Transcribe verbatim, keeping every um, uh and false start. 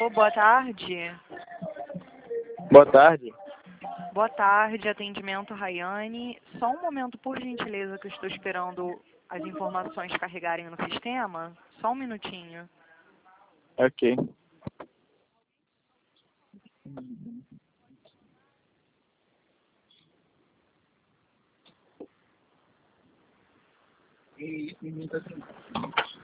boa tarde. Boa tarde. Boa tarde, atendimento Rayane. Só um momento, por gentileza, que eu estou esperando as informações carregarem no sistema. Só um minutinho. Ok.